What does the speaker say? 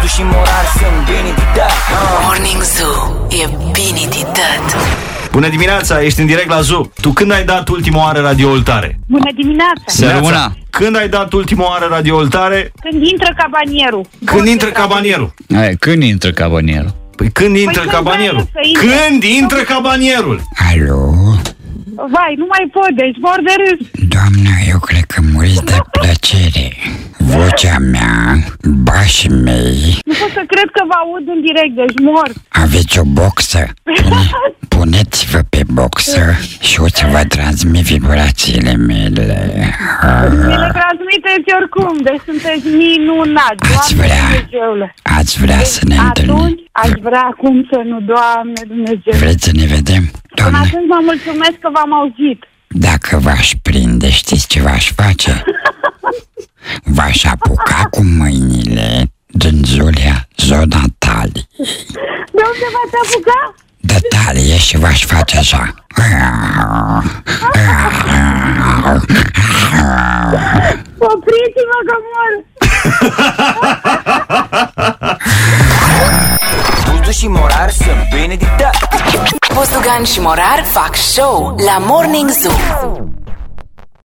Buzu și Morar sunt bine de dat. Morning Zoo e bine de dat. Bună dimineața, ești în direct la Zoo. Tu când ai dat ultima oară radioul tare? Bună dimineața! Sărmâna. Când ai dat ultima oară radioul tare? Când intră cabanierul. Când intră cabanierul. Când intră cabanierul? Păi când intră cabanierul? Când intră cabanierul? Alo? Vai, nu mai pot, deci mor de râs. Doamnă, eu cred că muriți de plăcere. Vocea mea, bașii mei. Nu pot să cred că vă aud în direct, deci mor. Aveți o boxă? Puneți-vă pe boxă și o să vă transmit vibrațiile mele. Mi le transmiteți oricum, deci sunteți minunați. Ați vrea să ne întâlnim? Atunci aș vrea acum să nu, Doamne Dumnezeu. Vreți să ne vedem? Până atunci vă mulțumesc că v-am auzit. Dacă v-aș prinde, știți ce v-aș face? V-aș apuca cu mâinile dânzulia zona talii. De unde v-ați apuca? De talie și v-aș face așa. Opriți-mă că mor! Buzu și Morar sunt bine de dat. Buzdugan și Morar fac show la Morning Zoo.